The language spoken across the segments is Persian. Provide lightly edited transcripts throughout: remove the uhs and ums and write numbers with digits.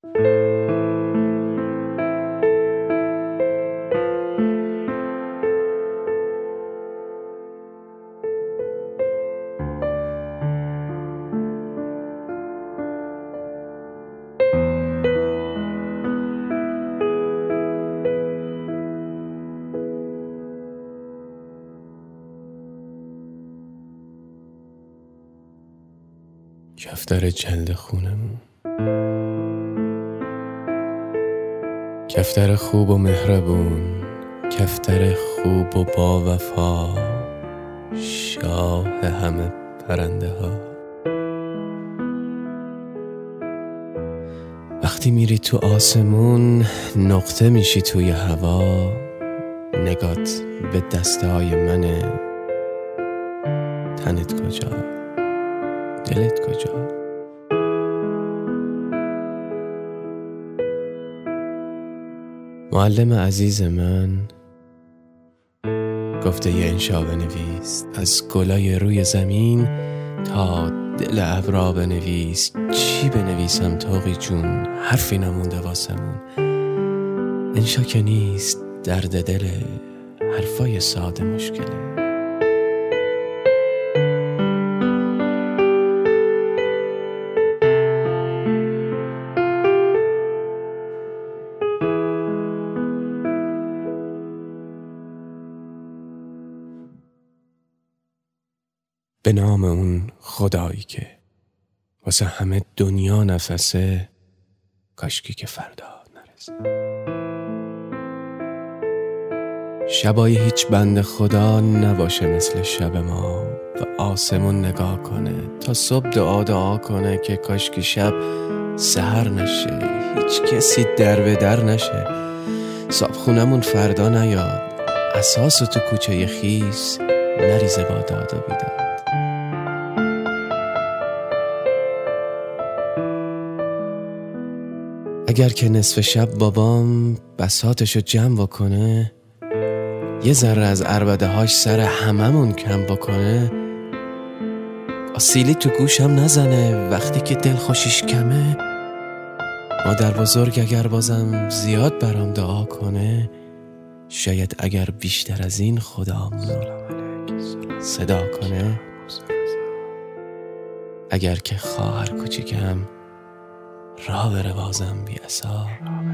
کفتر جلد خونمون، کفتر خوب و مهربون، کفتر خوب و با وفا، شاه همه پرنده ها. وقتی میری تو آسمون نقطه میشی توی هوا، نگات به دسته های منه. تنت کجا؟ دلت کجا؟ معلم عزیز من گفته یه انشا بنویس، از گلای روی زمین تا دل ابرا بنویس. چی بنویسم طاقی جون؟ حرفی نمونده واسمون. انشا که نیست، درد دله، حرفای ساده مشکله. به نام اون خدایی که واسه همه دنیا نفسه، کاشکی که فردا نرسه. شبای هیچ بنده خدا نباشه مثل شب ما، و آسمون نگاه کنه تا صبح دعا کنه که کاشکی شب سحر نشه، هیچ کسی در به در نشه. صابخونمون فردا نیاد، اساس تو کوچه خیس نریزه با داد و بیداد. اگر که نصف شب بابام بساطشو جمع بکنه، یه ذره از عربده هاش سر هممون کم بکنه، آسیلی تو گوشم نزنه وقتی که دل خوشیش کمه. مادر بزرگ اگر بازم زیاد برام دعا کنه، شاید اگر بیشتر از این خدامون صدا کنه. اگر که خواهر کوچیکم راه بره بازم بی اثار،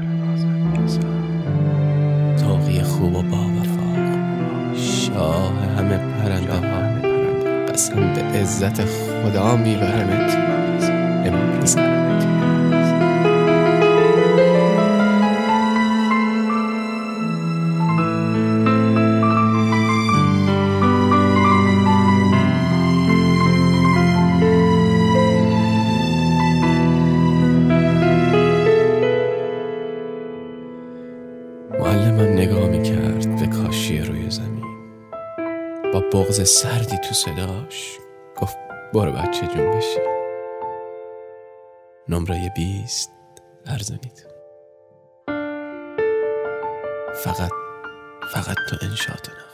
طاقی خوب و با وفا، شاه همه پرنده ها، قسم به عزت خدا میبرمت امام رضا. معلمم نگاه میکرد به کاشی روی زمین، با بغض سردی تو صداش گفت برو بچه جون بشی، نمره 20 ارزانید. فقط تو انشاتو نخون.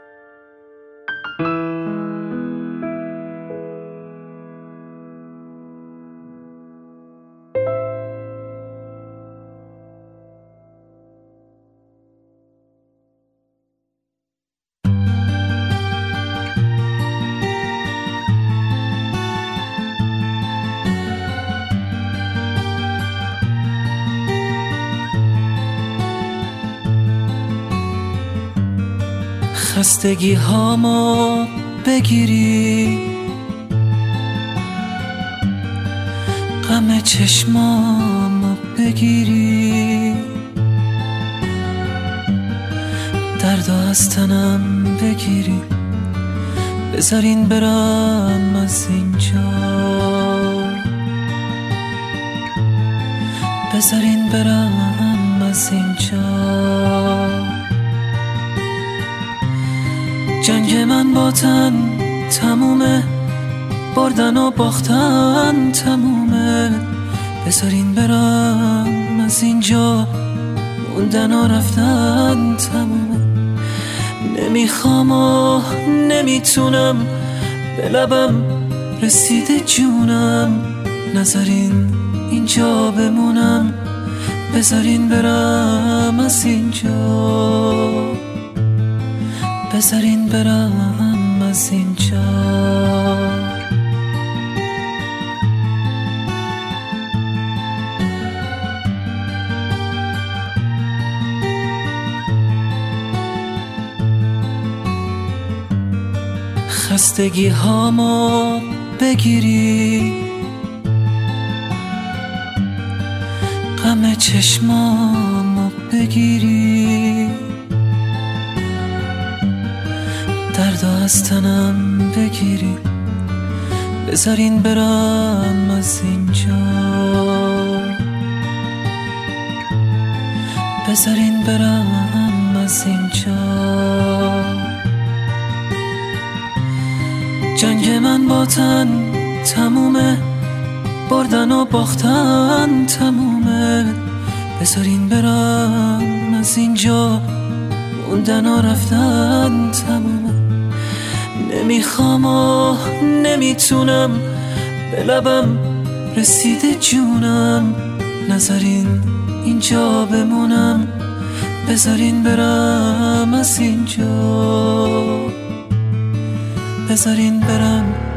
خستگی هامو بگیری، غم چشمامو بگیری، درد از تنم بگیری، بذارین برم از اینجا، بذارین برم از اینجا. جنگ من با تن تمومه، بردن و باختن تمومه، بذارین برم از اینجا، موندن و رفتن تمومه. نمیخوام و نمیتونم، به لبم رسیده جونم، نذارین اینجا بمونم، بذارین برم از اینجا، بذارین برم از اینجا. خستگی هامو بگیری، غم چشمامو بگیری، دردو از تنم بگیری، بذارین برم از اینجا، بذارین برم از اینجا. جنگ من با تن تمومه، بردن و باختن تمومه، بذارین برم از اینجا، موندن و رفتن تمومه. نمیخوام و نمیتونم، به لبم رسیده جونم، نذارین اینجا بمونم، بذارین برم از اینجا، بذارین برم